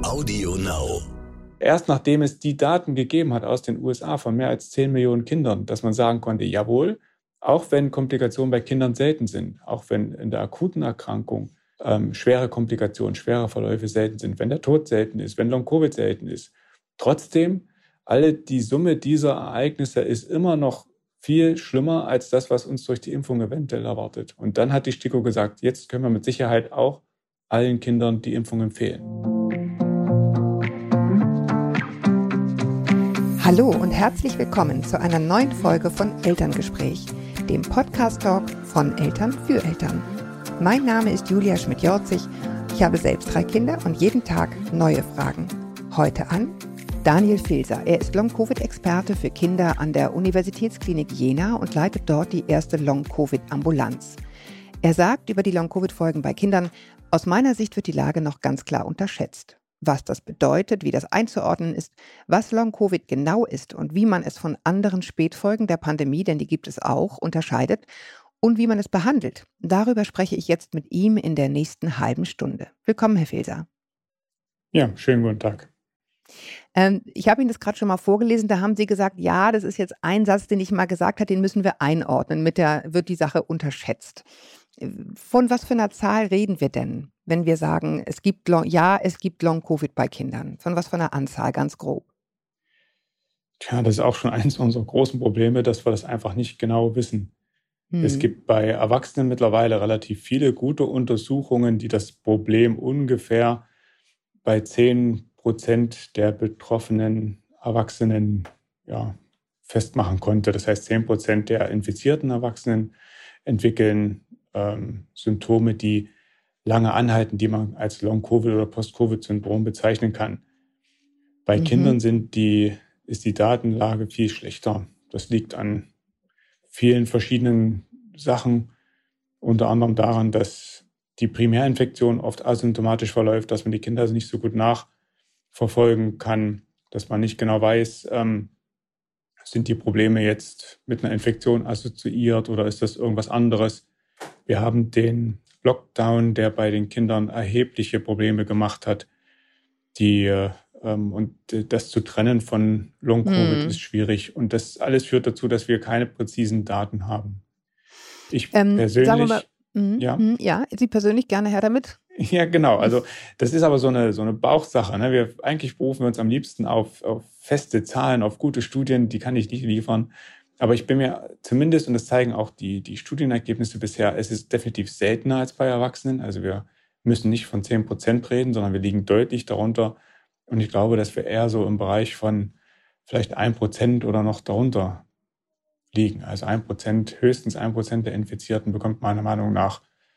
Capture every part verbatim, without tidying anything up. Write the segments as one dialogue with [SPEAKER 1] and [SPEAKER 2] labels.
[SPEAKER 1] Audio Now.
[SPEAKER 2] Erst nachdem es die Daten gegeben hat aus den U S A von mehr als zehn Millionen Kindern, dass man sagen konnte, jawohl, auch wenn Komplikationen bei Kindern selten sind, auch wenn in der akuten Erkrankung ähm, schwere Komplikationen, schwere Verläufe selten sind, wenn der Tod selten ist, wenn Long-Covid selten ist, trotzdem, alle die Summe dieser Ereignisse ist immer noch viel schlimmer als das, was uns durch die Impfung eventuell erwartet. Und dann hat die STIKO gesagt, jetzt können wir mit Sicherheit auch allen Kindern die Impfung empfehlen.
[SPEAKER 3] Hallo und herzlich willkommen zu einer neuen Folge von Elterngespräch, dem Podcast-Talk von Eltern für Eltern. Mein Name ist Julia Schmidt-Jorzig. Ich habe selbst drei Kinder und jeden Tag neue Fragen. Heute an Daniel Filser. Er ist Long-Covid-Experte für Kinder an der Universitätsklinik Jena und leitet dort die erste Long-Covid-Ambulanz. Er sagt über die Long-Covid-Folgen bei Kindern, aus meiner Sicht wird die Lage noch ganz klar unterschätzt. Was das bedeutet, wie das einzuordnen ist, was Long-Covid genau ist und wie man es von anderen Spätfolgen der Pandemie, denn die gibt es auch, unterscheidet und wie man es behandelt. Darüber spreche ich jetzt mit ihm in der nächsten halben Stunde. Willkommen, Herr Filser.
[SPEAKER 2] Ja, schönen guten Tag.
[SPEAKER 3] Ähm, ich habe Ihnen das gerade schon mal vorgelesen, da haben Sie gesagt, ja, das ist jetzt ein Satz, den ich mal gesagt habe, den müssen wir einordnen, mit der wird die Sache unterschätzt. Von was für einer Zahl reden wir denn, wenn wir sagen, es gibt Long, ja, es gibt Long-Covid bei Kindern? Von was für einer Anzahl, ganz grob?
[SPEAKER 2] Tja, das ist auch schon eines unserer großen Probleme, dass wir das einfach nicht genau wissen. Hm. Es gibt bei Erwachsenen mittlerweile relativ viele gute Untersuchungen, die das Problem ungefähr bei zehn Prozent der betroffenen Erwachsenen ja, festmachen konnte. Das heißt, zehn Prozent der infizierten Erwachsenen entwickeln ähm, Symptome, die lange anhalten, die man als Long-Covid- oder Post-Covid-Syndrom bezeichnen kann. Bei mhm. Kindern sind die, ist die Datenlage viel schlechter. Das liegt an vielen verschiedenen Sachen, unter anderem daran, dass die Primärinfektion oft asymptomatisch verläuft, dass man die Kinder also nicht so gut nachverfolgen kann, dass man nicht genau weiß, ähm, sind die Probleme jetzt mit einer Infektion assoziiert oder ist das irgendwas anderes? Wir haben den Lockdown, der bei den Kindern erhebliche Probleme gemacht hat. Die, ähm, und das zu trennen von Long-Covid hm. ist schwierig. Und das alles führt dazu, dass wir keine präzisen Daten haben. Ich ähm, persönlich...
[SPEAKER 3] Sagen wir mal, mh, ja? Mh, ja, Sie persönlich gerne her damit?
[SPEAKER 2] Ja, genau. Also das ist aber so eine, so eine Bauchsache. Ne? Wir, eigentlich berufen wir uns am liebsten auf, auf feste Zahlen, auf gute Studien. Die kann ich nicht liefern. Aber ich bin mir zumindest, und das zeigen auch die, die Studienergebnisse bisher, es ist definitiv seltener als bei Erwachsenen. Also wir müssen nicht von zehn Prozent reden, sondern wir liegen deutlich darunter. Und ich glaube, dass wir eher so im Bereich von vielleicht ein Prozent oder noch darunter liegen. Also ein Prozent, höchstens ein Prozent der Infizierten bekommt meiner Meinung nach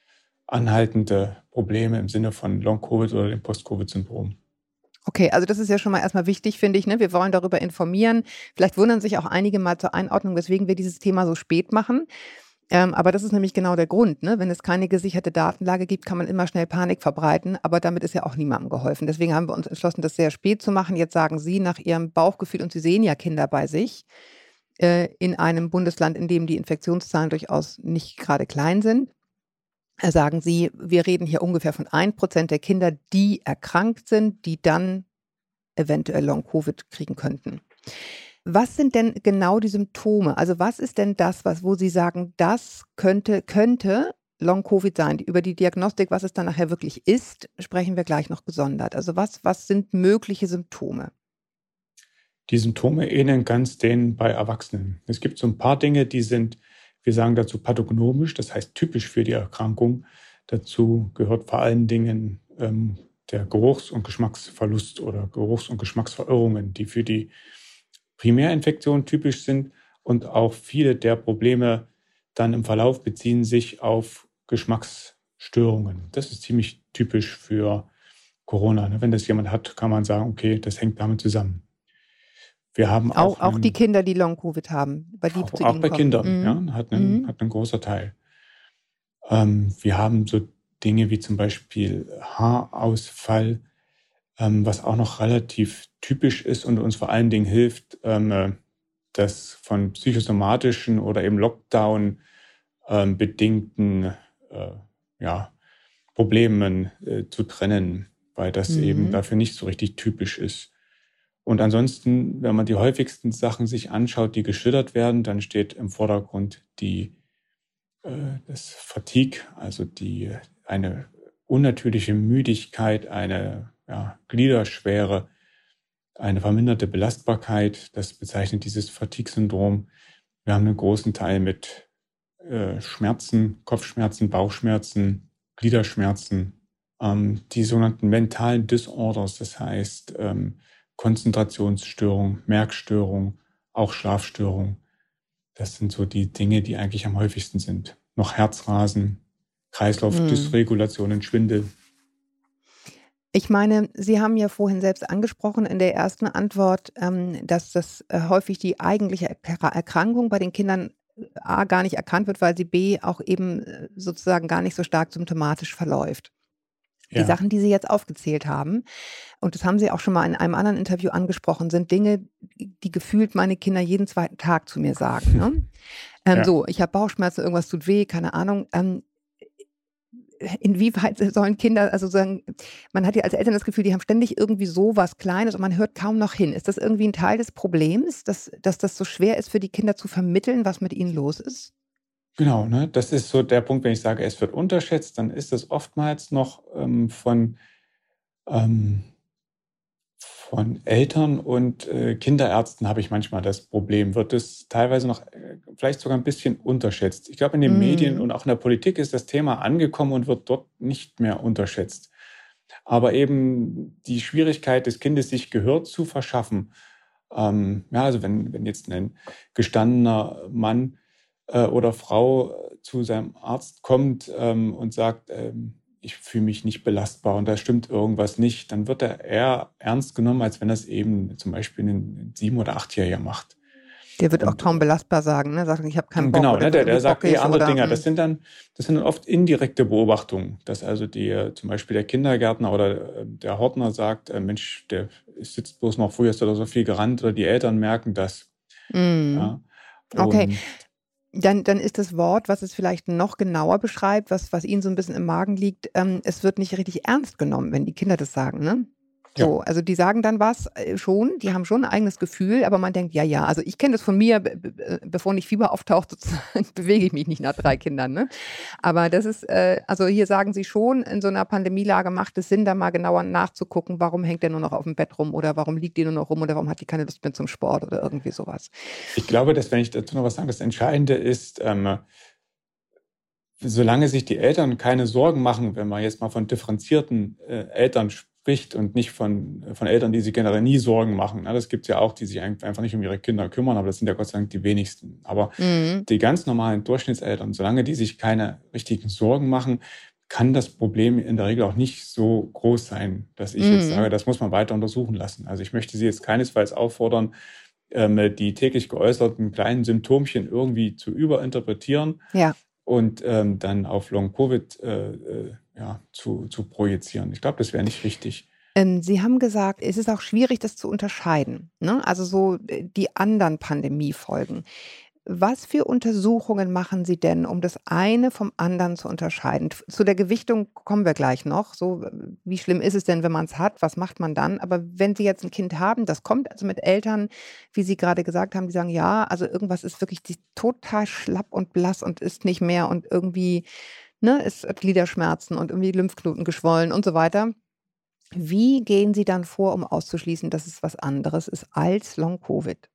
[SPEAKER 2] anhaltende Probleme im Sinne von Long-Covid oder dem Post-Covid-Syndrom.
[SPEAKER 3] Okay, also das ist ja schon mal erstmal wichtig, finde ich. Ne? Wir wollen darüber informieren. Vielleicht wundern sich auch einige mal zur Einordnung, weswegen wir dieses Thema so spät machen. Ähm, aber das ist nämlich genau der Grund. Ne? Wenn es keine gesicherte Datenlage gibt, kann man immer schnell Panik verbreiten. Aber damit ist ja auch niemandem geholfen. Deswegen haben wir uns entschlossen, das sehr spät zu machen. Jetzt sagen Sie nach Ihrem Bauchgefühl, und Sie sehen ja Kinder bei sich, äh, in einem Bundesland, in dem die Infektionszahlen durchaus nicht gerade klein sind, sagen Sie, wir reden hier ungefähr von ein Prozent der Kinder, die erkrankt sind, die dann eventuell Long-Covid kriegen könnten. Was sind denn genau die Symptome? Also was ist denn das, was, wo Sie sagen, das könnte, könnte Long-Covid sein? Über die Diagnostik, was es dann nachher wirklich ist, sprechen wir gleich noch gesondert. Also was, was sind mögliche Symptome?
[SPEAKER 2] Die Symptome ähneln ganz denen bei Erwachsenen. Es gibt so ein paar Dinge, die sind, wir sagen dazu pathognomisch, das heißt typisch für die Erkrankung. Dazu gehört vor allen Dingen ähm, der Geruchs- und Geschmacksverlust oder Geruchs- und Geschmacksverirrungen, die für die Primärinfektion typisch sind. Und auch viele der Probleme dann im Verlauf beziehen sich auf Geschmacksstörungen. Das ist ziemlich typisch für Corona. Wenn das jemand hat, kann man sagen, okay, das hängt damit zusammen. Wir haben auch,
[SPEAKER 3] auch, auch einen, die Kinder, die Long-Covid haben, bei die
[SPEAKER 2] auch,
[SPEAKER 3] zu
[SPEAKER 2] auch
[SPEAKER 3] Ihnen
[SPEAKER 2] bei
[SPEAKER 3] kommen.
[SPEAKER 2] Kindern,
[SPEAKER 3] mhm.
[SPEAKER 2] ja, hat einen,
[SPEAKER 3] mhm.
[SPEAKER 2] hat einen großer Teil. Ähm, wir haben so Dinge wie zum Beispiel Haarausfall, ähm, was auch noch relativ typisch ist und uns vor allen Dingen hilft, ähm, das von psychosomatischen oder eben Lockdown ähm, bedingten äh, ja, Problemen äh, zu trennen. weil das
[SPEAKER 3] Mhm.
[SPEAKER 2] eben dafür nicht so richtig typisch ist. Und ansonsten, wenn man die häufigsten Sachen sich anschaut, die geschildert werden, dann steht im Vordergrund die, äh, das Fatigue, also die, eine unnatürliche Müdigkeit, eine ja, Gliederschwere, eine verminderte Belastbarkeit. Das bezeichnet dieses Fatigue-Syndrom. Wir haben einen großen Teil mit äh, Schmerzen, Kopfschmerzen, Bauchschmerzen, Gliederschmerzen, ähm, die sogenannten mentalen Disorders, das heißt ähm, Konzentrationsstörung, Merkstörung, auch Schlafstörung. Das sind so die Dinge, die eigentlich am häufigsten sind. Noch Herzrasen, Kreislaufdysregulationen, Schwindel.
[SPEAKER 3] Ich meine, Sie haben ja vorhin selbst angesprochen in der ersten Antwort, ähm, dass das äh, häufig die eigentliche Erkra- Erkrankung bei den Kindern äh, A gar nicht erkannt wird, weil sie B auch eben äh, sozusagen gar nicht so stark symptomatisch verläuft. Die
[SPEAKER 2] Ja,
[SPEAKER 3] Sachen, die Sie jetzt aufgezählt haben, und das haben Sie auch schon mal in einem anderen Interview angesprochen, sind Dinge, die gefühlt meine Kinder jeden zweiten Tag zu mir sagen. Ne? Ähm,
[SPEAKER 2] ja.
[SPEAKER 3] so, ich habe Bauchschmerzen, irgendwas tut weh, keine Ahnung. Ähm, inwieweit sollen Kinder, also sagen, man hat ja als Eltern das Gefühl, die haben ständig irgendwie so was Kleines und man hört kaum noch hin. Ist das irgendwie ein Teil des Problems, dass, dass das so schwer ist für die Kinder zu vermitteln, was mit ihnen los ist?
[SPEAKER 2] Genau, ne? Das ist so der Punkt, wenn ich sage, es wird unterschätzt, dann ist es oftmals noch ähm, von, ähm, von Eltern und äh, Kinderärzten habe ich manchmal das Problem. Wird es teilweise noch äh, vielleicht sogar ein bisschen unterschätzt. Ich glaube, in den Medien und
[SPEAKER 3] Mhm.
[SPEAKER 2] auch in der Politik ist das Thema angekommen und wird dort nicht mehr unterschätzt. Aber eben die Schwierigkeit des Kindes, sich Gehör zu verschaffen. Ähm, ja, also wenn, wenn jetzt ein gestandener Mann äh, oder Frau äh, zu seinem Arzt kommt ähm, und sagt, ähm, ich fühle mich nicht belastbar und da stimmt irgendwas nicht, dann wird er eher ernst genommen, als wenn das eben zum Beispiel ein Sieben- oder Achtjähriger macht.
[SPEAKER 3] Der wird auch
[SPEAKER 2] Und
[SPEAKER 3] kaum belastbar sagen, ne? Sagt, ich habe keinen Bock
[SPEAKER 2] genau,
[SPEAKER 3] oder
[SPEAKER 2] ne,
[SPEAKER 3] wird
[SPEAKER 2] der,
[SPEAKER 3] irgendwie
[SPEAKER 2] der sagt eh
[SPEAKER 3] bockig
[SPEAKER 2] andere
[SPEAKER 3] oder.
[SPEAKER 2] Dinge. Das
[SPEAKER 3] Mh.
[SPEAKER 2] sind dann, das sind dann oft indirekte Beobachtungen, dass also die, äh, zum Beispiel der Kindergärtner oder äh, der Hortner sagt, äh, Mensch, der sitzt bloß noch, früher ist er so viel gerannt, oder die Eltern merken das.
[SPEAKER 3] Mhm.
[SPEAKER 2] Ja.
[SPEAKER 3] Okay,
[SPEAKER 2] Und
[SPEAKER 3] dann, dann ist das Wort, was es vielleicht noch genauer beschreibt, was, was Ihnen so ein bisschen im Magen liegt, ähm, es wird nicht richtig ernst genommen, wenn die Kinder das sagen, ne?
[SPEAKER 2] ja,
[SPEAKER 3] So, also die sagen dann was äh, schon, die haben schon ein eigenes Gefühl, aber man denkt, ja, ja, also ich kenne das von mir, be be bevor nicht Fieber auftaucht, sozusagen, bewege ich mich nicht nach drei Kindern, ne? Aber das ist, äh, also hier sagen sie schon, in so einer Pandemielage macht es Sinn, da mal genauer nachzugucken, warum hängt der nur noch auf dem Bett rum oder warum liegt die nur noch rum oder warum hat die keine Lust mehr zum Sport oder irgendwie sowas.
[SPEAKER 2] ich glaube, dass, wenn ich dazu noch was sage, das Entscheidende ist, ähm, solange sich die Eltern keine Sorgen machen, wenn man jetzt mal von differenzierten äh, Eltern spricht und nicht von, von Eltern, die sich generell nie Sorgen machen. Na, das gibt es ja auch, die sich einfach nicht um ihre Kinder kümmern, aber das sind ja Gott sei Dank die wenigsten. Aber
[SPEAKER 3] Mhm.
[SPEAKER 2] die ganz normalen Durchschnittseltern, solange die sich keine richtigen Sorgen machen, kann das Problem in der Regel auch nicht so groß sein, dass ich jetzt sage,
[SPEAKER 3] Mhm.
[SPEAKER 2] das muss man weiter untersuchen lassen. Also ich möchte Sie jetzt keinesfalls auffordern, ähm, die täglich geäußerten kleinen Symptomchen irgendwie zu überinterpretieren
[SPEAKER 3] Ja.
[SPEAKER 2] und ähm, dann auf Long-Covid äh, äh, ja, zu, zu projizieren. Ich glaube, das wäre nicht richtig.
[SPEAKER 3] Ähm, Sie haben gesagt, es ist auch schwierig, das zu unterscheiden, ne? Also so äh, die anderen Pandemiefolgen. Was für Untersuchungen machen Sie denn, um das eine vom anderen zu unterscheiden? F- Zu der Gewichtung kommen wir gleich noch. So, äh, wie schlimm ist es denn, wenn man es hat? Was macht man dann? Aber wenn Sie jetzt ein Kind haben, das kommt also mit Eltern, wie Sie gerade gesagt haben, die sagen, ja, also irgendwas ist wirklich die, total schlapp und blass und ist nicht mehr und irgendwie, ne, es hat Gliederschmerzen und irgendwie Lymphknoten geschwollen und so weiter. Wie gehen Sie dann vor, um auszuschließen, dass es was anderes ist als Long-Covid?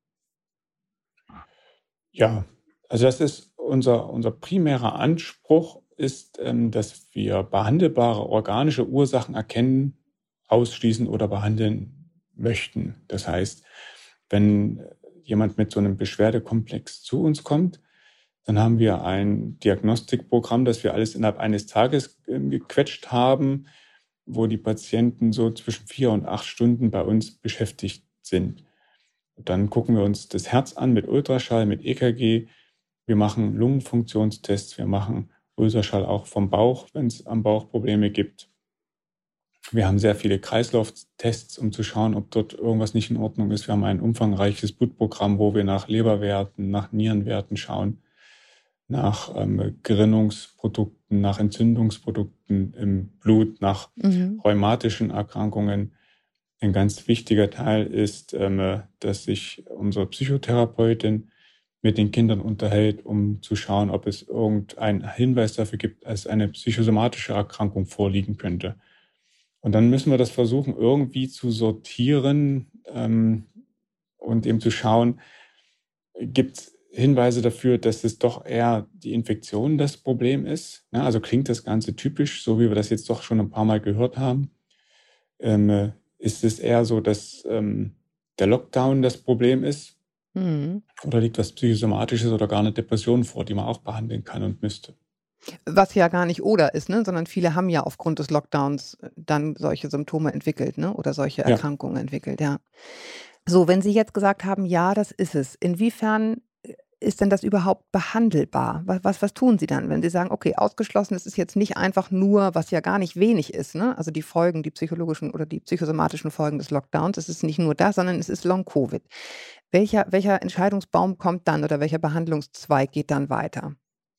[SPEAKER 2] Ja, also das ist unser, unser primärer Anspruch ist, ähm, dass wir behandelbare organische Ursachen erkennen, ausschließen oder behandeln möchten. Das heißt, wenn jemand mit so einem Beschwerdekomplex zu uns kommt, dann haben wir ein Diagnostikprogramm, das wir alles innerhalb eines Tages ähm, gequetscht haben, wo die Patienten so zwischen vier und acht Stunden bei uns beschäftigt sind. Dann gucken wir uns das Herz an mit Ultraschall, mit E K G. Wir machen Lungenfunktionstests, wir machen Ultraschall auch vom Bauch, wenn es am Bauch Probleme gibt. Wir haben sehr viele Kreislauftests, um zu schauen, ob dort irgendwas nicht in Ordnung ist. Wir haben ein umfangreiches Blutprogramm, wo wir nach Leberwerten, nach Nierenwerten schauen, nach ähm, Gerinnungsprodukten, nach Entzündungsprodukten im Blut, nach
[SPEAKER 3] Mhm.
[SPEAKER 2] rheumatischen Erkrankungen. Ein ganz wichtiger Teil ist, ähm, dass sich unsere Psychotherapeutin mit den Kindern unterhält, um zu schauen, ob es irgendeinen Hinweis dafür gibt, dass eine psychosomatische Erkrankung vorliegen könnte. Und dann müssen wir das versuchen, irgendwie zu sortieren ähm, und eben zu schauen, gibt es Hinweise dafür, dass es doch eher die Infektion das Problem ist. Ja, also klingt das Ganze typisch, so wie wir das jetzt doch schon ein paar Mal gehört haben. Ähm, ist es eher so, dass ähm, der Lockdown das Problem ist?
[SPEAKER 3] Mhm.
[SPEAKER 2] Oder liegt was Psychosomatisches oder gar eine Depression vor, die man auch behandeln kann und müsste?
[SPEAKER 3] Was ja gar nicht oder ist, ne? Sondern viele haben ja aufgrund des Lockdowns äh, dann solche Symptome entwickelt, ne? Oder solche
[SPEAKER 2] Ja,
[SPEAKER 3] Erkrankungen entwickelt, ja. So, wenn Sie jetzt gesagt haben, ja, das ist es, inwiefern äh, ist denn das überhaupt behandelbar? Was was was tun Sie dann, wenn Sie sagen: „Okay, ausgeschlossen, es ist jetzt nicht einfach nur“, was ja gar nicht wenig ist, ne? Also, die Folgen, die psychologischen oder die psychosomatischen Folgen des Lockdowns, es ist nicht nur das, sondern es ist Long Covid. Welcher welcher Entscheidungsbaum kommt dann oder welcher Behandlungszweig geht dann weiter?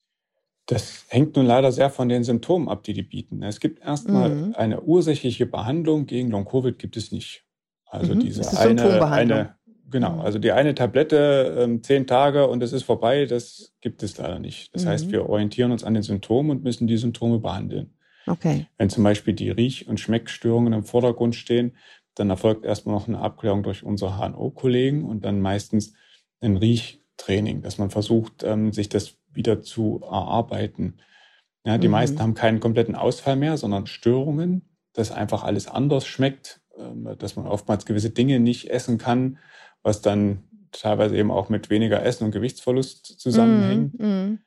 [SPEAKER 2] das hängt nun leider sehr von den Symptomen ab, die die bieten. Es gibt erstmal
[SPEAKER 3] Mhm.
[SPEAKER 2] eine ursächliche Behandlung gegen Long-Covid gibt es nicht. Also
[SPEAKER 3] Mhm. Es
[SPEAKER 2] diese
[SPEAKER 3] ist
[SPEAKER 2] eine,
[SPEAKER 3] Symptombehandlung.
[SPEAKER 2] eine, genau,
[SPEAKER 3] Mhm.
[SPEAKER 2] also die eine Tablette, ähm, zehn Tage und es ist vorbei, das gibt es leider nicht. Das heißt,
[SPEAKER 3] Mhm.
[SPEAKER 2] wir orientieren uns an den Symptomen und müssen die Symptome behandeln.
[SPEAKER 3] Okay.
[SPEAKER 2] Wenn zum Beispiel die Riech- und Schmeckstörungen im Vordergrund stehen, dann erfolgt erstmal noch eine Abklärung durch unsere H N O-Kollegen und dann meistens ein Riechtraining, dass man versucht, ähm, sich das wieder zu erarbeiten. Ja, die meisten
[SPEAKER 3] Mhm.
[SPEAKER 2] haben keinen kompletten Ausfall mehr, sondern Störungen, dass einfach alles anders schmeckt, ähm, dass man oftmals gewisse Dinge nicht essen kann, was dann teilweise eben auch mit weniger Essen und Gewichtsverlust
[SPEAKER 3] Mhm.
[SPEAKER 2] zusammenhängt.
[SPEAKER 3] Mhm.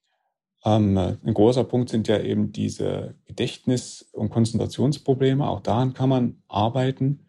[SPEAKER 2] Ähm, ein großer Punkt sind ja eben diese Gedächtnis- und Konzentrationsprobleme. Auch daran kann man arbeiten.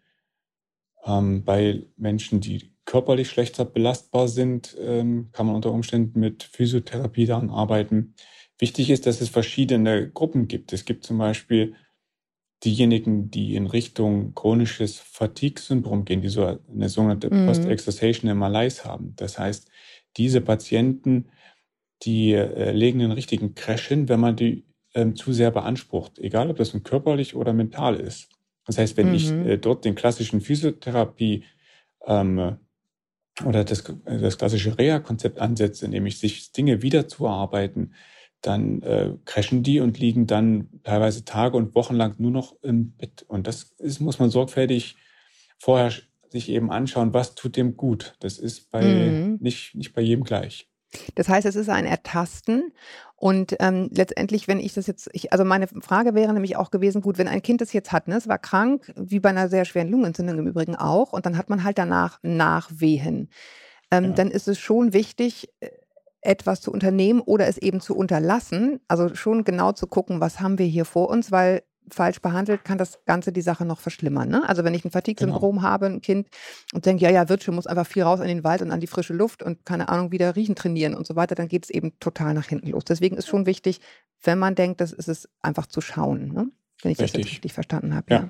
[SPEAKER 2] Ähm, bei Menschen, die körperlich schlechter belastbar sind, ähm, kann man unter Umständen mit Physiotherapie daran arbeiten. Wichtig ist, dass es verschiedene Gruppen gibt. Es gibt zum Beispiel diejenigen, die in Richtung chronisches Fatigue-Syndrom gehen, die so eine sogenannte
[SPEAKER 3] Mhm.
[SPEAKER 2] Post-Exertional Malaise haben. Das heißt, diese Patienten, die äh, legen den richtigen Crash hin, wenn man die ähm, zu sehr beansprucht, egal ob das nun körperlich oder mental ist. Das heißt, wenn ich
[SPEAKER 3] Mhm.
[SPEAKER 2] äh, dort den klassischen Physiotherapie ähm, oder das, äh, das klassische Reha-Konzept ansetze, nämlich sich Dinge wieder zu erarbeiten, dann äh, crashen die und liegen dann teilweise Tage und Wochen lang nur noch im Bett. Und das ist, muss man sorgfältig vorher sich eben anschauen, was tut dem gut. Das ist bei
[SPEAKER 3] Mhm.
[SPEAKER 2] nicht, nicht bei jedem gleich.
[SPEAKER 3] Das heißt, es ist ein Ertasten und, ähm, letztendlich, wenn ich das jetzt ich also, meine Frage wäre nämlich auch gewesen, gut, wenn ein Kind das jetzt hat, ne, es war krank, wie bei einer sehr schweren Lungenentzündung im Übrigen auch, und dann hat man halt danach Nachwehen. Ähm,
[SPEAKER 2] Ja,
[SPEAKER 3] dann ist es schon wichtig, äh, etwas zu unternehmen oder es eben zu unterlassen. Also, schon genau zu gucken, was haben wir hier vor uns, weil falsch behandelt kann das Ganze die Sache noch verschlimmern, ne? Also, wenn ich 'n
[SPEAKER 2] genau.
[SPEAKER 3] Fatigue-Syndrom habe, 'n Kind, und denke: „Ja, ja, wird schon, muss einfach viel raus in den Wald und an die frische Luft und keine Ahnung, wieder riechen trainieren“ und so weiter, dann geht's eben total nach hinten los. Deswegen ist schon wichtig, wenn man denkt, das ist es, einfach zu schauen, ne? Wenn ich das jetzt
[SPEAKER 2] Richtig.
[SPEAKER 3] richtig verstanden habe, ja.
[SPEAKER 2] Ja.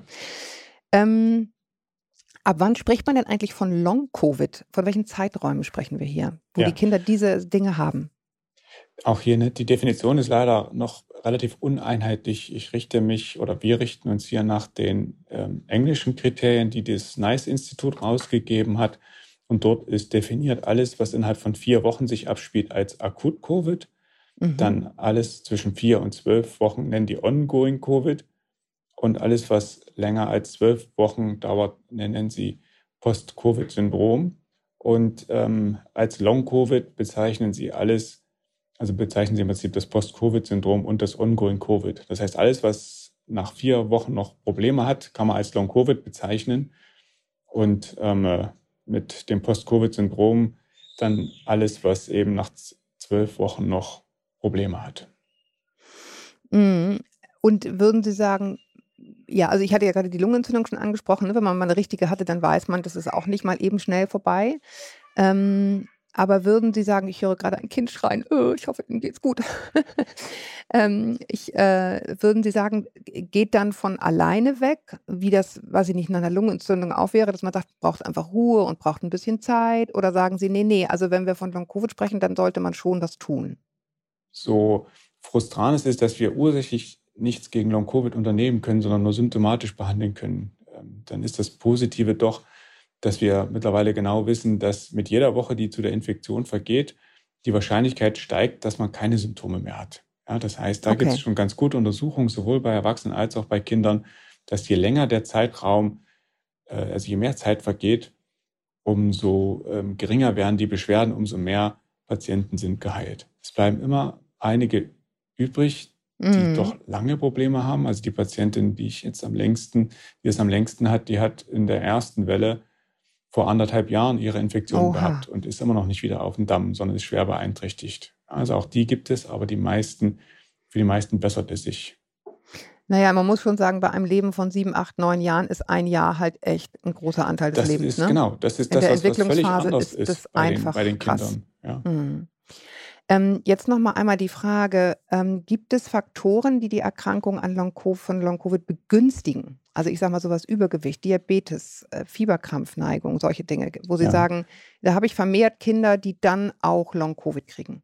[SPEAKER 3] Ähm Ab wann spricht man denn eigentlich von Long-Covid? Von welchen Zeiträumen sprechen wir hier, wo die
[SPEAKER 2] Ja.
[SPEAKER 3] Kinder diese Dinge haben?
[SPEAKER 2] Auch hier, ne, die Definition ist leider noch relativ uneinheitlich. Ich richte mich oder wir richten uns hier nach den ähm, englischen Kriterien, die das NICE-Institut rausgegeben hat. Und dort ist definiert alles, was innerhalb von vier Wochen sich abspielt, als Akut-Covid.
[SPEAKER 3] Mhm.
[SPEAKER 2] Dann alles zwischen vier und zwölf Wochen nennen die Ongoing Covid. Und alles, was länger als zwölf Wochen dauert, nennen sie Post-Covid-Syndrom. Und ähm, als Long-Covid bezeichnen sie alles, also bezeichnen sie im Prinzip das Post-Covid-Syndrom und das Ongoing Covid. Das heißt, alles, was nach vier Wochen noch Probleme hat, kann man als Long-Covid bezeichnen. Und ähm, äh, mit dem Post-Covid-Syndrom dann alles, was eben nach z- zwölf Wochen noch Probleme hat.
[SPEAKER 3] Mhm. Und würden Sie sagen, ja, also ich hatte ja gerade die Lungenentzündung schon angesprochen, ne? Wenn man mal eine richtige hatte, dann weiß man, das ist auch nicht mal eben schnell vorbei. Ähm, aber würden Sie sagen, ich höre gerade ein Kind schreien, äh, ich hoffe, ihm geht's gut. Ähm, ich, äh, würden Sie sagen, g geht dann von alleine weg, wie das, weiß ich nicht, nach einer Lungenentzündung auch wäre, dass man sagt, braucht einfach Ruhe und braucht ein bisschen Zeit? Oder sagen Sie: „Ne, ne, also wenn wir von Long Covid sprechen, dann sollte man schon was tun?“
[SPEAKER 2] so frustrant es ist, dass wir ursächlich nichts gegen Long-Covid unternehmen können, sondern nur symptomatisch behandeln können, ähm, dann ist das Positive doch, dass wir mittlerweile genau wissen, dass mit jeder Woche, die zu der Infektion vergeht, die Wahrscheinlichkeit steigt, dass man keine Symptome mehr hat. Ja, das heißt, da gibt es
[SPEAKER 3] Okay.
[SPEAKER 2] schon ganz gute Untersuchungen, sowohl bei Erwachsenen als auch bei Kindern, dass je länger der Zeitraum, äh, also je mehr Zeit vergeht, umso ähm, geringer werden die Beschwerden, umso mehr Patienten sind geheilt. Es bleiben immer einige übrig, die
[SPEAKER 3] Mhm.
[SPEAKER 2] doch lange Probleme haben. Also die Patientin, die ich jetzt am längsten, die es am längsten hat, die hat in der ersten Welle vor anderthalb Jahren ihre Infektion
[SPEAKER 3] Oha.
[SPEAKER 2] gehabt und ist immer noch nicht wieder auf dem Damm, sondern ist schwer beeinträchtigt. Also auch die gibt es, aber die meisten, für die meisten bessert es sich.
[SPEAKER 3] Naja, man muss schon sagen, bei einem Leben von sieben, acht, neun Jahren ist ein Jahr halt echt ein großer Anteil des
[SPEAKER 2] Das
[SPEAKER 3] Lebens,
[SPEAKER 2] ist
[SPEAKER 3] ne?
[SPEAKER 2] genau, das ist
[SPEAKER 3] In
[SPEAKER 2] das,
[SPEAKER 3] der
[SPEAKER 2] was, was völlig
[SPEAKER 3] Entwicklungsphase
[SPEAKER 2] anders
[SPEAKER 3] ist das
[SPEAKER 2] ist bei den, bei
[SPEAKER 3] einfach
[SPEAKER 2] den
[SPEAKER 3] krass.
[SPEAKER 2] Kindern. Ja.
[SPEAKER 3] Mhm. Ähm, jetzt noch mal einmal die Frage, ähm, gibt es Faktoren, die die Erkrankung an Long-Covid, von Long-Covid begünstigen? Also ich sage mal sowas Übergewicht, Diabetes, äh, Fieberkrampfneigung, solche Dinge, wo Sie
[SPEAKER 2] Ja.
[SPEAKER 3] sagen, da habe ich vermehrt Kinder, die dann auch Long-Covid kriegen.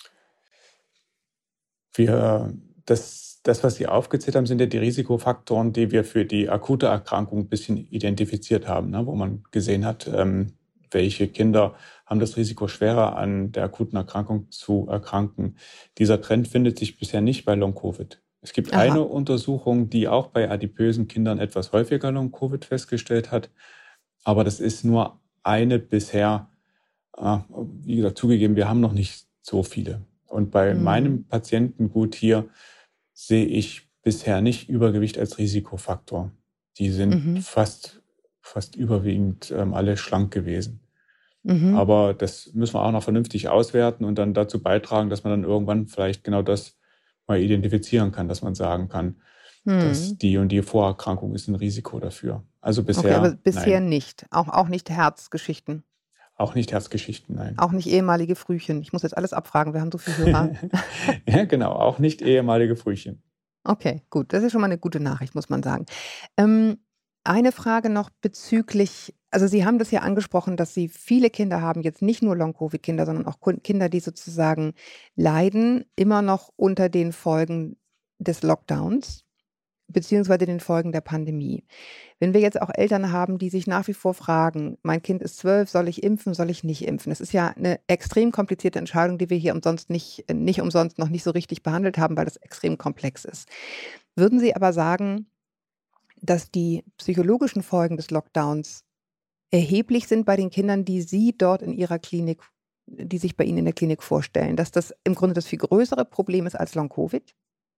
[SPEAKER 2] Wir, das, das, was Sie aufgezählt haben, sind ja die Risikofaktoren, die wir für die akute Erkrankung ein bisschen identifiziert haben, ne? Wo man gesehen hat, ähm, welche Kinder haben das Risiko, schwerer an der akuten Erkrankung zu erkranken. Dieser Trend findet sich bisher nicht bei Long-Covid. Es gibt
[SPEAKER 3] Aha.
[SPEAKER 2] eine Untersuchung, die auch bei adipösen Kindern etwas häufiger Long-Covid festgestellt hat, aber das ist nur eine bisher. Äh, wie gesagt, zugegeben, wir haben noch nicht so viele. Und bei
[SPEAKER 3] Mhm.
[SPEAKER 2] meinem Patientengut hier sehe ich bisher nicht Übergewicht als Risikofaktor. Die sind
[SPEAKER 3] Mhm.
[SPEAKER 2] fast, fast überwiegend ähm, alle schlank gewesen.
[SPEAKER 3] Mhm.
[SPEAKER 2] Aber das müssen wir auch noch vernünftig auswerten und dann dazu beitragen, dass man dann irgendwann vielleicht genau das mal identifizieren kann, dass man sagen kann, dass
[SPEAKER 3] Mhm.
[SPEAKER 2] die und die Vorerkrankung ist ein Risiko dafür. Also
[SPEAKER 3] Okay, aber
[SPEAKER 2] bisher,
[SPEAKER 3] bisher
[SPEAKER 2] nein.
[SPEAKER 3] nicht. Auch, auch nicht Herzgeschichten.
[SPEAKER 2] Auch nicht Herzgeschichten, nein.
[SPEAKER 3] Auch nicht ehemalige Frühchen. Ich muss jetzt alles abfragen, wir haben so viele Hörer.
[SPEAKER 2] Ja, genau, auch nicht ehemalige Frühchen.
[SPEAKER 3] Okay, gut. Das ist schon mal eine gute Nachricht, muss man sagen. Ähm, eine Frage noch bezüglich, also Sie haben das ja angesprochen, dass Sie viele Kinder haben, jetzt nicht nur Long-Covid-Kinder, sondern auch Kun- Kinder, die sozusagen leiden, immer noch unter den Folgen des Lockdowns, beziehungsweise den Folgen der Pandemie. Wenn wir jetzt auch Eltern haben, die sich nach wie vor fragen, mein Kind ist zwölf, soll ich impfen, soll ich nicht impfen? Das ist ja eine extrem komplizierte Entscheidung, die wir hier umsonst nicht, nicht umsonst noch nicht so richtig behandelt haben, weil das extrem komplex ist. Würden Sie aber sagen, dass die psychologischen Folgen des Lockdowns erheblich sind bei den Kindern, die Sie dort in Ihrer Klinik, die sich bei Ihnen in der Klinik vorstellen, dass das im Grunde das viel größere Problem ist als Long-Covid?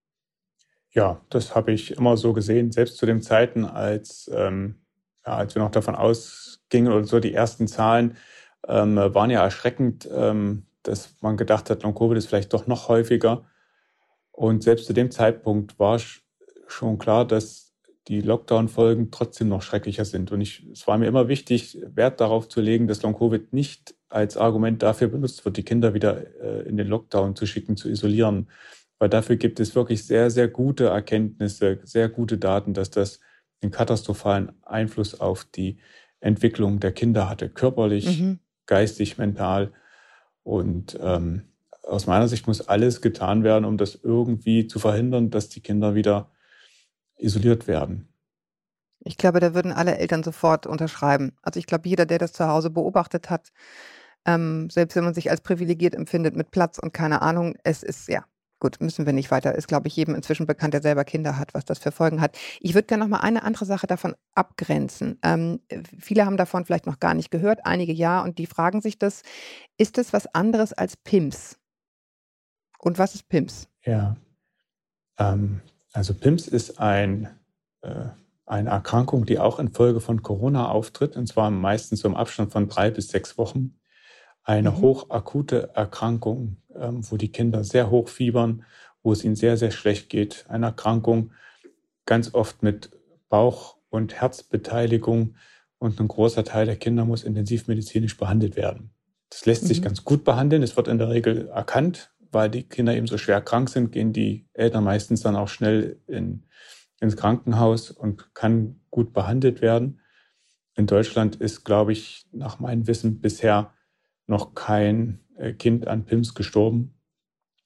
[SPEAKER 2] Ja, das habe ich immer so gesehen, selbst zu den Zeiten, als, ähm, ja, als wir noch davon ausgingen oder so, die ersten Zahlen ähm, waren ja erschreckend, ähm, dass man gedacht hat, Long-Covid ist vielleicht doch noch häufiger. Und selbst zu dem Zeitpunkt war sch- schon klar, dass die Lockdown-Folgen trotzdem noch schrecklicher sind. Und ich, es war mir immer wichtig, Wert darauf zu legen, dass Long-Covid nicht als Argument dafür benutzt wird, die Kinder wieder äh, in den Lockdown zu schicken, zu isolieren. Weil dafür gibt es wirklich sehr, sehr gute Erkenntnisse, sehr gute Daten, dass das einen katastrophalen Einfluss auf die Entwicklung der Kinder hatte, körperlich,
[SPEAKER 3] Mhm.
[SPEAKER 2] geistig, mental. Und ähm, aus meiner Sicht muss alles getan werden, um das irgendwie zu verhindern, dass die Kinder wieder isoliert werden.
[SPEAKER 3] Ich glaube, da würden alle Eltern sofort unterschreiben. Also ich glaube, jeder, der das zu Hause beobachtet hat, ähm, selbst wenn man sich als privilegiert empfindet mit Platz und keine Ahnung, es ist, ja, gut, müssen wir nicht weiter. Ist, glaube ich, jedem inzwischen bekannt, der selber Kinder hat, was das für Folgen hat. Ich würde gerne noch mal eine andere Sache davon abgrenzen. Ähm, äh, viele haben davon vielleicht noch gar nicht gehört, einige ja, und die fragen sich das, ist das was anderes als P I M S? Und was ist P I M S?
[SPEAKER 2] Ja, ähm, also P I M S ist ein, äh, eine Erkrankung, die auch infolge von Corona auftritt, und zwar meistens so im Abstand von drei bis sechs Wochen. Eine
[SPEAKER 3] Mhm.
[SPEAKER 2] hochakute Erkrankung, ähm, wo die Kinder sehr hoch fiebern, wo es ihnen sehr, sehr schlecht geht. Eine Erkrankung ganz oft mit Bauch- und Herzbeteiligung, und ein großer Teil der Kinder muss intensivmedizinisch behandelt werden. Das lässt sich
[SPEAKER 3] Mhm.
[SPEAKER 2] ganz gut behandeln. Es wird in der Regel erkannt, weil die Kinder eben so schwer krank sind, gehen die Eltern meistens dann auch schnell in, ins Krankenhaus und kann gut behandelt werden. In Deutschland ist, glaube ich, nach meinem Wissen bisher noch kein äh, Kind an P I M S gestorben.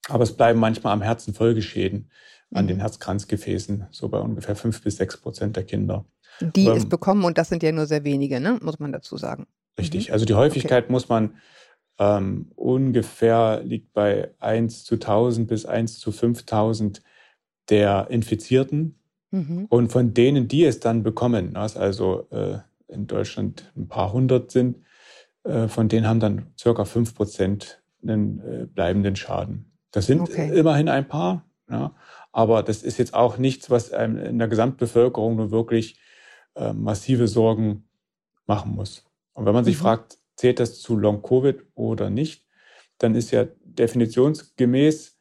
[SPEAKER 2] Aber es bleiben manchmal am Herzen Folgeschäden an
[SPEAKER 3] Mhm.
[SPEAKER 2] den Herzkranzgefäßen, so bei ungefähr fünf bis sechs Prozent der Kinder.
[SPEAKER 3] Die
[SPEAKER 2] Aber,
[SPEAKER 3] es bekommen, und das sind ja nur sehr wenige, ne? Muss man dazu sagen.
[SPEAKER 2] richtig,
[SPEAKER 3] Mhm.
[SPEAKER 2] also die Häufigkeit okay. muss man ähm, ungefähr liegt bei eins zu tausend bis eins zu fünftausend der Infizierten. Mhm. Und von denen, die es dann bekommen, was also äh, in Deutschland ein paar hundert sind, äh, von denen haben dann circa fünf Prozent einen äh, bleibenden Schaden. Das sind okay. immerhin ein paar, ja, aber das ist jetzt auch nichts, was einem in der Gesamtbevölkerung nur wirklich äh, massive Sorgen machen muss. Und wenn man sich mhm. fragt, zählt das zu Long-Covid oder nicht, dann ist ja definitionsgemäß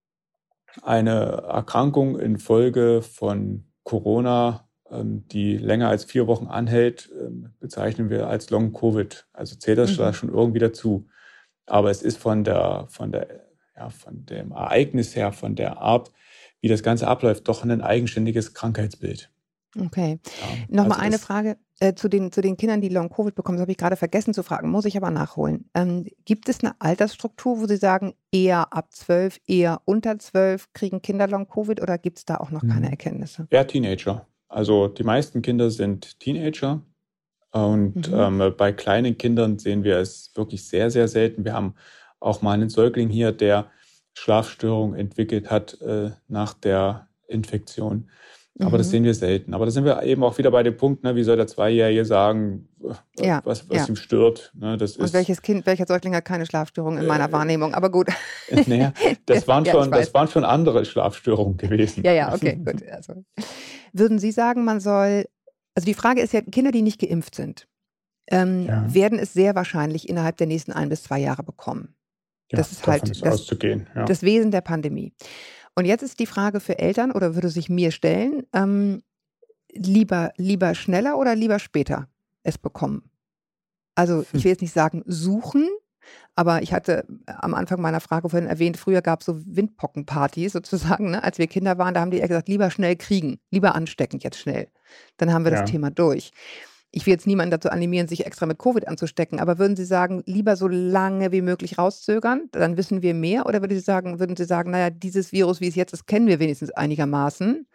[SPEAKER 2] eine Erkrankung infolge von Corona, ähm, die länger als vier Wochen anhält, ähm, bezeichnen wir als Long-Covid. Also zählt das mhm. da schon irgendwie dazu. Aber es ist von der, von der, ja, von dem Ereignis her, von der Art, wie das Ganze abläuft, doch ein eigenständiges Krankheitsbild.
[SPEAKER 3] Okay. Ja, Nochmal also eine Frage äh, zu, den, zu den Kindern, die Long-Covid bekommen. Das habe ich gerade vergessen zu fragen, muss ich aber nachholen. Ähm, gibt es eine Altersstruktur, wo Sie sagen, eher ab zwölf, eher unter zwölf kriegen Kinder Long-Covid, oder gibt es da auch noch mhm. keine Erkenntnisse?
[SPEAKER 2] Ja, Teenager. Also die meisten Kinder sind Teenager. Und mhm. ähm, bei kleinen Kindern sehen wir es wirklich sehr, sehr selten. Wir haben auch mal einen Säugling hier, der Schlafstörungen entwickelt hat äh, nach der Infektion. Aber mhm. das sehen wir selten. Aber da sind wir eben auch wieder bei dem Punkt, ne, wie soll der Zweijährige sagen,
[SPEAKER 3] ja,
[SPEAKER 2] was, was
[SPEAKER 3] ja.
[SPEAKER 2] ihm stört. Ne, das
[SPEAKER 3] Und
[SPEAKER 2] ist,
[SPEAKER 3] welches Kind, welcher Säugling hat keine Schlafstörung in äh, meiner Wahrnehmung? Aber gut.
[SPEAKER 2] Naja, das waren, schon, ja, das waren schon andere Schlafstörungen gewesen.
[SPEAKER 3] Ja, ja, okay, gut. Also, würden Sie sagen, man soll, also die Frage ist ja, Kinder, die nicht geimpft sind, ähm, ja. werden es sehr wahrscheinlich innerhalb der nächsten ein bis zwei Jahre bekommen.
[SPEAKER 2] Ja,
[SPEAKER 3] das ist
[SPEAKER 2] davon
[SPEAKER 3] halt
[SPEAKER 2] ist
[SPEAKER 3] das,
[SPEAKER 2] auszugehen. Ja.
[SPEAKER 3] das Wesen der Pandemie. Und jetzt ist die Frage für Eltern, oder würde sich mir stellen, ähm, lieber, lieber schneller oder lieber später es bekommen? Also ich will jetzt nicht sagen suchen, aber ich hatte am Anfang meiner Frage vorhin erwähnt, früher gab es so Windpockenpartys sozusagen, ne? Als wir Kinder waren, da haben die eher gesagt, lieber schnell kriegen, lieber anstecken, jetzt schnell. Dann haben wir ja. das Thema durch. Ich will jetzt niemanden dazu animieren, sich extra mit Covid anzustecken, aber würden Sie sagen, lieber so lange wie möglich rauszögern, dann wissen wir mehr? Oder würden Sie sagen, würden Sie sagen, naja, dieses Virus, wie es jetzt ist, kennen wir wenigstens einigermaßen?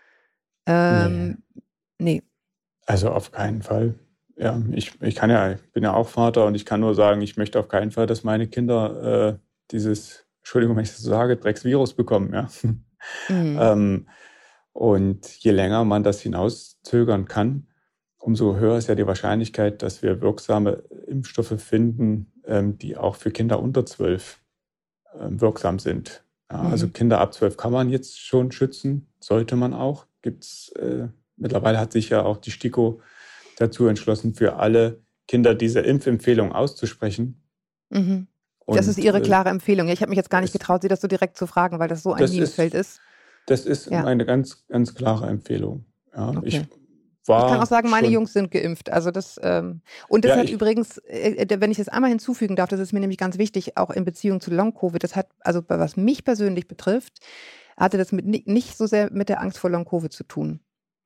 [SPEAKER 3] Ähm, nee.
[SPEAKER 2] nee. Also auf keinen Fall. Ja, ich, ich kann ja, ich bin ja auch Vater und ich kann nur sagen, ich möchte auf keinen Fall, dass meine Kinder äh, dieses, Entschuldigung, wenn ich das so sage, Drecksvirus bekommen. Ja? Mhm. ähm, und je länger man das hinauszögern kann, umso höher ist ja die Wahrscheinlichkeit, dass wir wirksame Impfstoffe finden, ähm, die auch für Kinder unter zwölf ähm, wirksam sind. Ja, mhm. Also Kinder ab zwölf kann man jetzt schon schützen, sollte man auch. Gibt's, äh, mittlerweile hat sich ja auch die STIKO dazu entschlossen, für alle Kinder diese Impfempfehlung auszusprechen.
[SPEAKER 3] Mhm. Das und, ist Ihre klare Empfehlung. Ich habe mich jetzt gar nicht ist, getraut, Sie das so direkt zu fragen, weil das so ein Minenfeld ist, ist.
[SPEAKER 2] Das ist ja. eine ganz, ganz klare Empfehlung. Ja,
[SPEAKER 3] okay.
[SPEAKER 2] ich,
[SPEAKER 3] ich kann auch sagen, meine Jungs sind geimpft. Also das, ähm, und das ja, hat ich, übrigens, äh, wenn ich das einmal hinzufügen darf, das ist mir nämlich ganz wichtig, auch in Beziehung zu Long-Covid, das hat, also was mich persönlich betrifft, hatte das mit, nicht so sehr mit der Angst vor Long-Covid zu tun.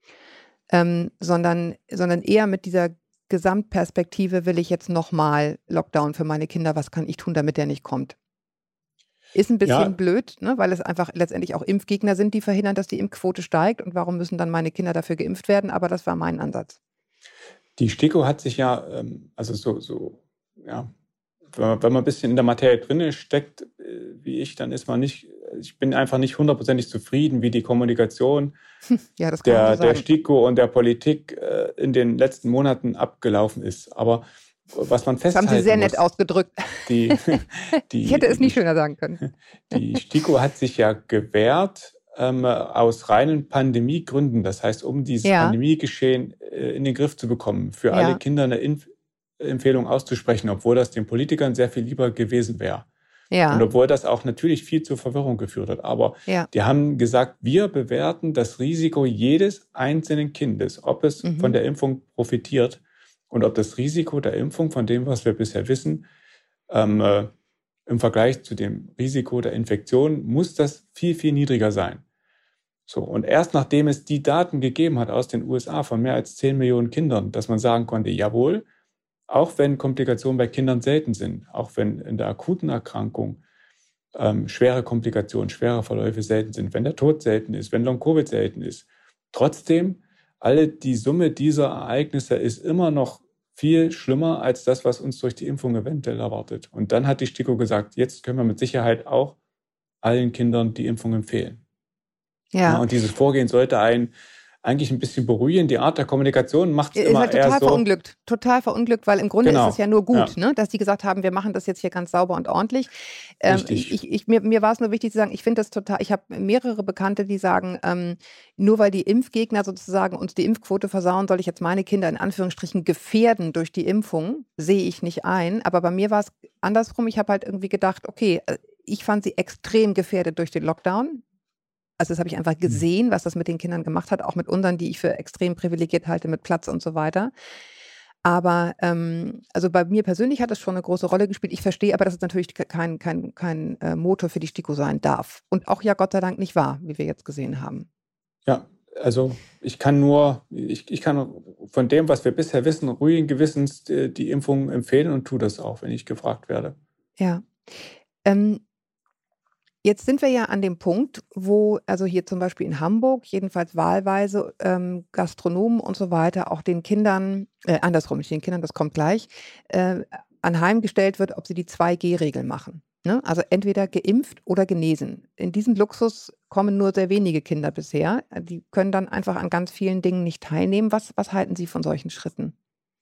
[SPEAKER 3] Ähm, sondern, sondern eher mit dieser Gesamtperspektive, will ich jetzt nochmal Lockdown für meine Kinder, was kann ich tun, damit der nicht kommt? Ist ein bisschen ja. blöd, ne, weil es einfach letztendlich auch Impfgegner sind, die verhindern, dass die Impfquote steigt, und warum müssen dann meine Kinder dafür geimpft werden, aber das war mein Ansatz.
[SPEAKER 2] Die STIKO hat sich ja, also so, so ja, wenn man, wenn man ein bisschen in der Materie drin steckt, wie ich, dann ist man nicht, ich bin einfach nicht hundertprozentig zufrieden, wie die Kommunikation
[SPEAKER 3] ja, das kann
[SPEAKER 2] der,
[SPEAKER 3] man so sagen.
[SPEAKER 2] der STIKO und der Politik äh, in den letzten Monaten abgelaufen ist. Aber was man festhalten
[SPEAKER 3] Das haben Sie sehr
[SPEAKER 2] muss,
[SPEAKER 3] nett ausgedrückt.
[SPEAKER 2] Die, die,
[SPEAKER 3] ich hätte es nicht schöner sagen können.
[SPEAKER 2] Die STIKO hat sich ja gewehrt ähm, aus reinen Pandemiegründen. Das heißt, um dieses ja. Pandemiegeschehen äh, in den Griff zu bekommen, für ja. alle Kinder eine Impf- Empfehlung auszusprechen, obwohl das den Politikern sehr viel lieber gewesen wäre. Ja. Und obwohl das auch natürlich viel zur Verwirrung geführt hat. Aber ja. die haben gesagt, wir bewerten das Risiko jedes einzelnen Kindes, ob es mhm. von der Impfung profitiert und ob das Risiko der Impfung von dem, was wir bisher wissen, ähm, äh, im Vergleich zu dem Risiko der Infektion, muss das viel, viel niedriger sein. So, und erst nachdem es die Daten gegeben hat aus den U S A von mehr als zehn Millionen Kindern, dass man sagen konnte, jawohl, auch wenn Komplikationen bei Kindern selten sind, auch wenn in der akuten Erkrankung ähm, schwere Komplikationen, schwere Verläufe selten sind, wenn der Tod selten ist, wenn Long-Covid selten ist. Trotzdem, alle die Summe dieser Ereignisse ist immer noch viel schlimmer als das, was uns durch die Impfung eventuell erwartet. Und dann hat die STIKO gesagt, jetzt können wir mit Sicherheit auch allen Kindern die Impfung empfehlen.
[SPEAKER 3] Ja.
[SPEAKER 2] Ja, und dieses Vorgehen sollte einen eigentlich ein bisschen beruhigen. Die Art der Kommunikation macht es
[SPEAKER 3] Ist
[SPEAKER 2] immer
[SPEAKER 3] halt
[SPEAKER 2] eher
[SPEAKER 3] total
[SPEAKER 2] so.
[SPEAKER 3] verunglückt, total verunglückt, weil im Grunde
[SPEAKER 2] Genau.
[SPEAKER 3] ist es ja nur gut,
[SPEAKER 2] Ja.
[SPEAKER 3] ne? Dass die gesagt haben, wir machen das jetzt hier ganz sauber und ordentlich. Ähm,
[SPEAKER 2] Richtig.
[SPEAKER 3] ich, ich, mir mir war es nur wichtig zu sagen, ich finde das total, ich habe mehrere Bekannte, die sagen, ähm, nur weil die Impfgegner sozusagen uns die Impfquote versauen, soll ich jetzt meine Kinder in Anführungsstrichen gefährden durch die Impfung, sehe ich nicht ein. Aber bei mir war es andersrum. Ich habe halt irgendwie gedacht, okay, ich fand sie extrem gefährdet durch den Lockdown. Also das habe ich einfach gesehen, was das mit den Kindern gemacht hat, auch mit unseren, die ich für extrem privilegiert halte, mit Platz und so weiter. Aber ähm, also bei mir persönlich hat es schon eine große Rolle gespielt. Ich verstehe aber, dass es natürlich kein, kein, kein äh, Motor für die STIKO sein darf. Und auch ja Gott sei Dank nicht war, wie wir jetzt gesehen haben.
[SPEAKER 2] Ja, also ich kann nur, ich, ich kann von dem, was wir bisher wissen, ruhigen Gewissens die, die Impfung empfehlen und tue das auch, wenn ich gefragt werde.
[SPEAKER 3] Ja. Ähm, Jetzt sind wir ja an dem Punkt, wo, also hier zum Beispiel in Hamburg, jedenfalls wahlweise ähm, Gastronomen und so weiter auch den Kindern, äh, andersrum, nicht den Kindern, das kommt gleich, äh, anheimgestellt wird, ob sie die zwei G Regel machen. Ne? Also entweder geimpft oder genesen. In diesen Luxus kommen nur sehr wenige Kinder bisher. Die können dann einfach an ganz vielen Dingen nicht teilnehmen. Was, was halten Sie von solchen Schritten?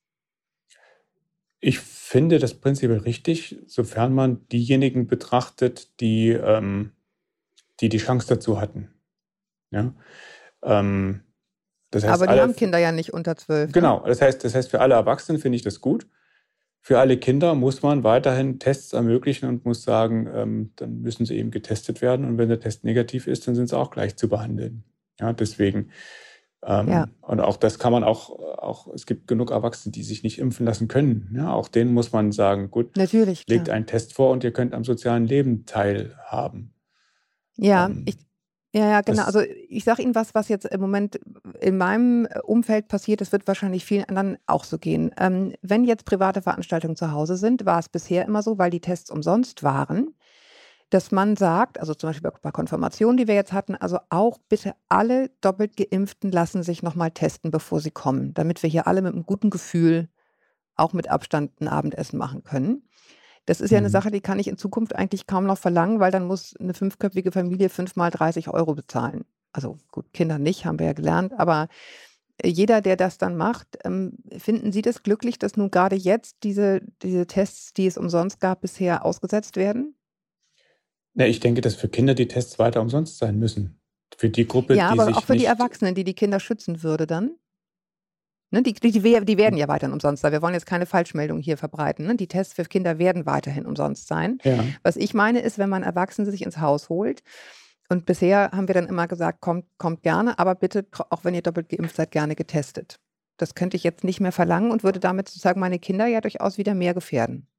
[SPEAKER 2] Ich finde das prinzipiell richtig, sofern man diejenigen betrachtet, die ähm, die, die Chance dazu hatten. Ja? Ähm, das heißt,
[SPEAKER 3] Aber die
[SPEAKER 2] alle,
[SPEAKER 3] haben Kinder ja nicht unter zwölf.
[SPEAKER 2] Genau,
[SPEAKER 3] ne?
[SPEAKER 2] das heißt, das heißt, für alle Erwachsenen finde ich das gut. Für alle Kinder muss man weiterhin Tests ermöglichen und muss sagen, ähm, dann müssen sie eben getestet werden. Und wenn der Test negativ ist, dann sind sie auch gleich zu behandeln. Ja, deswegen. Ähm,
[SPEAKER 3] Ja.
[SPEAKER 2] Und auch das kann man auch, auch, es gibt genug Erwachsene, die sich nicht impfen lassen können. Ja, auch denen muss man sagen, gut,
[SPEAKER 3] Natürlich, klar.
[SPEAKER 2] legt einen Test vor und ihr könnt am sozialen Leben teilhaben.
[SPEAKER 3] Ja,
[SPEAKER 2] Ähm,
[SPEAKER 3] ich, ja, ja, genau.
[SPEAKER 2] das-
[SPEAKER 3] Also ich sage Ihnen was, was jetzt im Moment in meinem Umfeld passiert, das wird wahrscheinlich vielen anderen auch so gehen. Ähm, wenn jetzt private Veranstaltungen zu Hause sind, war es bisher immer so, weil die Tests umsonst waren, dass man sagt, also zum Beispiel bei Konfirmationen, die wir jetzt hatten, also auch bitte alle doppelt Geimpften lassen sich nochmal testen, bevor sie kommen, damit wir hier alle mit einem guten Gefühl, auch mit Abstand, ein Abendessen machen können. Das ist ja eine
[SPEAKER 2] Mhm.
[SPEAKER 3] Sache, die kann ich in Zukunft eigentlich kaum noch verlangen, weil dann muss eine fünfköpfige Familie fünfmal dreißig Euro bezahlen. Also gut, Kinder nicht, haben wir ja gelernt, aber jeder, der das dann macht, ähm, finden Sie das glücklich, dass nun gerade jetzt diese, diese Tests, die es umsonst gab, bisher ausgesetzt werden?
[SPEAKER 2] Ja, ich denke, dass für Kinder die Tests weiter umsonst sein müssen. Für die Gruppe,
[SPEAKER 3] Ja,
[SPEAKER 2] die
[SPEAKER 3] aber
[SPEAKER 2] sich
[SPEAKER 3] auch für die
[SPEAKER 2] nicht...
[SPEAKER 3] Erwachsenen, die die Kinder schützen würde dann. Ne, die, die, die die werden ja weiterhin umsonst sein. Wir wollen jetzt keine Falschmeldung hier verbreiten. Ne? Die Tests für Kinder werden weiterhin umsonst sein.
[SPEAKER 2] Ja.
[SPEAKER 3] Was ich meine ist, wenn man Erwachsene sich ins Haus holt, und bisher haben wir dann immer gesagt, kommt, kommt gerne, aber bitte, auch wenn ihr doppelt geimpft seid, gerne getestet. Das könnte ich jetzt nicht mehr verlangen und würde damit sozusagen meine Kinder ja durchaus wieder mehr gefährden.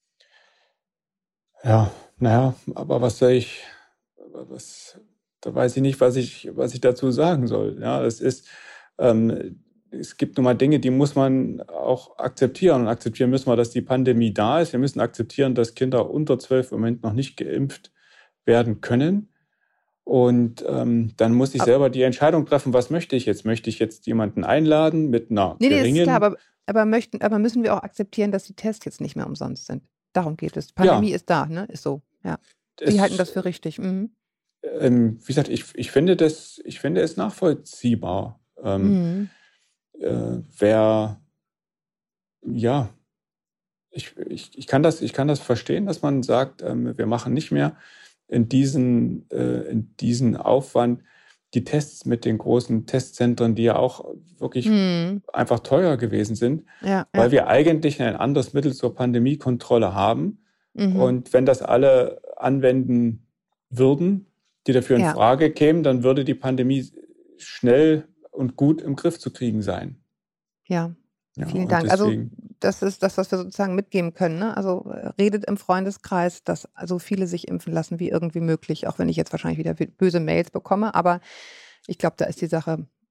[SPEAKER 2] Ja, naja, aber was soll ich, was, da weiß ich nicht, was ich, was ich dazu sagen soll. Ja, es ist, ähm, es gibt nun mal Dinge, die muss man auch akzeptieren. Und akzeptieren müssen wir, dass die Pandemie da ist. Wir müssen akzeptieren, dass Kinder unter zwölf im Moment noch nicht geimpft werden können. Und ähm, dann muss ich
[SPEAKER 3] Aber-
[SPEAKER 2] selber die Entscheidung treffen, was möchte ich jetzt? Möchte ich jetzt jemanden einladen mit einer
[SPEAKER 3] Nee, nee, das ist
[SPEAKER 2] geringen...
[SPEAKER 3] klar, aber, aber, möchten, aber müssen wir auch akzeptieren, dass die Tests jetzt nicht mehr umsonst sind. Darum geht es. Pandemie
[SPEAKER 2] Ja.
[SPEAKER 3] ist da, ne? Ist so, ja.
[SPEAKER 2] Es-
[SPEAKER 3] Sie halten das für richtig. Mhm.
[SPEAKER 2] Ähm, wie gesagt, ich, ich, finde das, ich finde es nachvollziehbar. Ähm,
[SPEAKER 3] Mhm.
[SPEAKER 2] äh, wer, ja, ich, ich, ich, kann das, ich kann das verstehen, dass man sagt, ähm, wir machen nicht mehr in diesen, äh, in diesen Aufwand die Tests mit den großen Testzentren, die ja auch wirklich
[SPEAKER 3] Mhm.
[SPEAKER 2] einfach teuer gewesen sind,
[SPEAKER 3] Ja,
[SPEAKER 2] weil
[SPEAKER 3] ja.
[SPEAKER 2] wir eigentlich ein anderes Mittel zur Pandemiekontrolle haben.
[SPEAKER 3] Mhm.
[SPEAKER 2] Und wenn das alle anwenden würden, die dafür in
[SPEAKER 3] Ja.
[SPEAKER 2] Frage kämen, dann würde die Pandemie schnell und gut im Griff zu kriegen sein.
[SPEAKER 3] Ja,
[SPEAKER 2] Ja,
[SPEAKER 3] vielen
[SPEAKER 2] und
[SPEAKER 3] Dank. Also
[SPEAKER 2] deswegen-
[SPEAKER 3] das ist das, was wir sozusagen mitgeben können. Ne? Also äh, redet im Freundeskreis, dass so viele sich impfen lassen wie irgendwie möglich, auch wenn ich jetzt wahrscheinlich wieder böse Mails bekomme. Aber ich glaube, da ist die Sache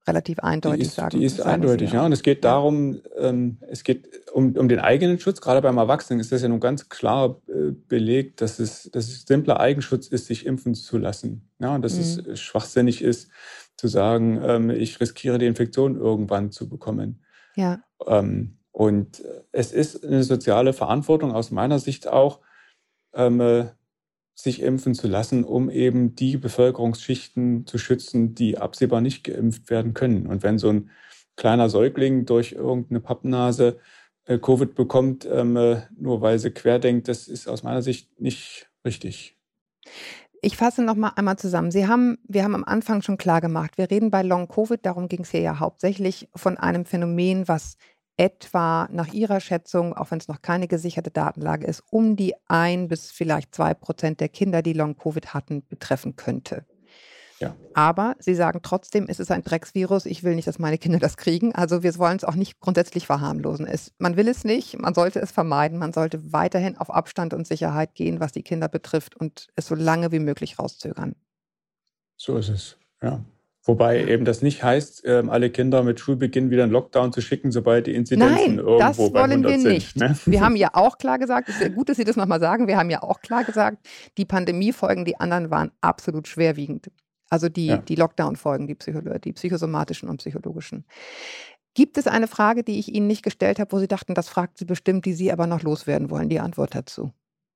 [SPEAKER 3] relativ eindeutig
[SPEAKER 2] die ist,
[SPEAKER 3] sagen.
[SPEAKER 2] Die ist
[SPEAKER 3] sagen
[SPEAKER 2] eindeutig,
[SPEAKER 3] Sie, ja.
[SPEAKER 2] ja. Und es geht darum, ähm, es geht um, um den eigenen Schutz. Gerade beim Erwachsenen ist das ja nun ganz klar äh, belegt, dass es, dass es simpler Eigenschutz ist, sich impfen zu lassen. Ja, und dass
[SPEAKER 3] Mhm.
[SPEAKER 2] es schwachsinnig ist, zu sagen, ähm, ich riskiere die Infektion irgendwann zu bekommen.
[SPEAKER 3] Ja.
[SPEAKER 2] Ähm, und es ist eine soziale Verantwortung aus meiner Sicht auch, ähm, äh, sich impfen zu lassen, um eben die Bevölkerungsschichten zu schützen, die absehbar nicht geimpft werden können. Und wenn so ein kleiner Säugling durch irgendeine Pappnase äh, Covid bekommt, ähm, äh, nur weil sie querdenkt, das ist aus meiner Sicht nicht richtig.
[SPEAKER 3] Ich fasse noch mal einmal zusammen. Sie haben, wir haben am Anfang schon klar gemacht, wir reden bei Long-Covid, darum ging es hier ja hauptsächlich, von einem Phänomen, was etwa nach Ihrer Schätzung, auch wenn es noch keine gesicherte Datenlage ist, um die ein bis vielleicht zwei Prozent der Kinder, die Long-Covid hatten, betreffen könnte.
[SPEAKER 2] Ja.
[SPEAKER 3] Aber Sie sagen trotzdem, es ist ein Drecksvirus, ich will nicht, dass meine Kinder das kriegen. Also wir wollen es auch nicht grundsätzlich verharmlosen. Es, man will es nicht, man sollte es vermeiden, man sollte weiterhin auf Abstand und Sicherheit gehen, was die Kinder betrifft und es so lange wie möglich rauszögern.
[SPEAKER 2] So ist es, ja. Wobei eben das nicht heißt, alle Kinder mit Schulbeginn wieder in Lockdown zu schicken, sobald die Inzidenzen
[SPEAKER 3] Nein,
[SPEAKER 2] irgendwo
[SPEAKER 3] das
[SPEAKER 2] bei
[SPEAKER 3] wollen wir
[SPEAKER 2] hundert sind.
[SPEAKER 3] nicht.
[SPEAKER 2] Ne?
[SPEAKER 3] Wir haben ja auch klar gesagt, es ist gut, dass Sie das nochmal sagen, wir haben ja auch klar gesagt, die Pandemiefolgen, die anderen waren absolut schwerwiegend. Also die,
[SPEAKER 2] Ja.
[SPEAKER 3] die Lockdown-Folgen, die, Psycho- die psychosomatischen und psychologischen. Gibt es eine Frage, die ich Ihnen nicht gestellt habe, wo Sie dachten, das fragt Sie bestimmt, die Sie aber noch loswerden wollen, die Antwort dazu?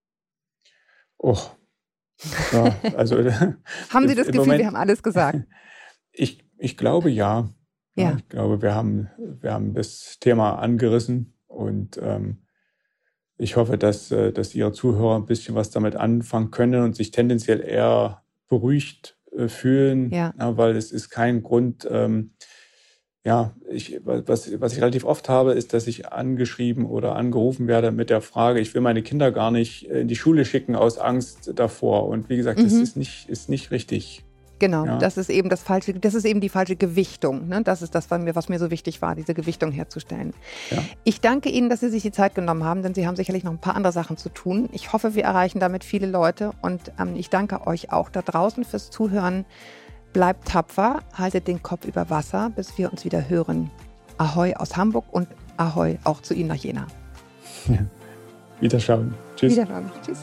[SPEAKER 2] Oh, ja, also
[SPEAKER 3] haben Sie das Gefühl,
[SPEAKER 2] Moment,
[SPEAKER 3] wir haben alles gesagt?
[SPEAKER 2] Ich, ich glaube ja. ja.
[SPEAKER 3] Ja.
[SPEAKER 2] Ich glaube, wir haben, wir haben das Thema angerissen und ähm, ich hoffe, dass, dass Ihre Zuhörer ein bisschen was damit anfangen können und sich tendenziell eher beruhigt äh, fühlen,
[SPEAKER 3] Ja.
[SPEAKER 2] Ja, weil es ist kein Grund. Ähm, ja, ich, was, was ich relativ oft habe, ist, dass ich angeschrieben oder angerufen werde mit der Frage, ich will meine Kinder gar nicht in die Schule schicken aus Angst davor. Und wie gesagt,
[SPEAKER 3] Mhm.
[SPEAKER 2] das ist nicht, ist nicht richtig.
[SPEAKER 3] Genau,
[SPEAKER 2] Ja.
[SPEAKER 3] das ist eben das falsche, das ist eben die falsche Gewichtung. Ne? Das ist das, was mir, was mir so wichtig war, diese Gewichtung herzustellen.
[SPEAKER 2] Ja.
[SPEAKER 3] Ich danke Ihnen, dass Sie sich die Zeit genommen haben, denn Sie haben sicherlich noch ein paar andere Sachen zu tun. Ich hoffe, wir erreichen damit viele Leute und ähm, ich danke euch auch da draußen fürs Zuhören. Bleibt tapfer, haltet den Kopf über Wasser, bis wir uns wieder hören. Ahoi aus Hamburg und Ahoi auch zu Ihnen nach Jena.
[SPEAKER 2] Ja. Wiederschauen. Tschüss.
[SPEAKER 3] Wiederschauen. Tschüss.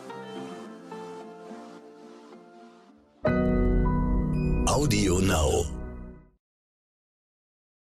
[SPEAKER 1] Audio Now.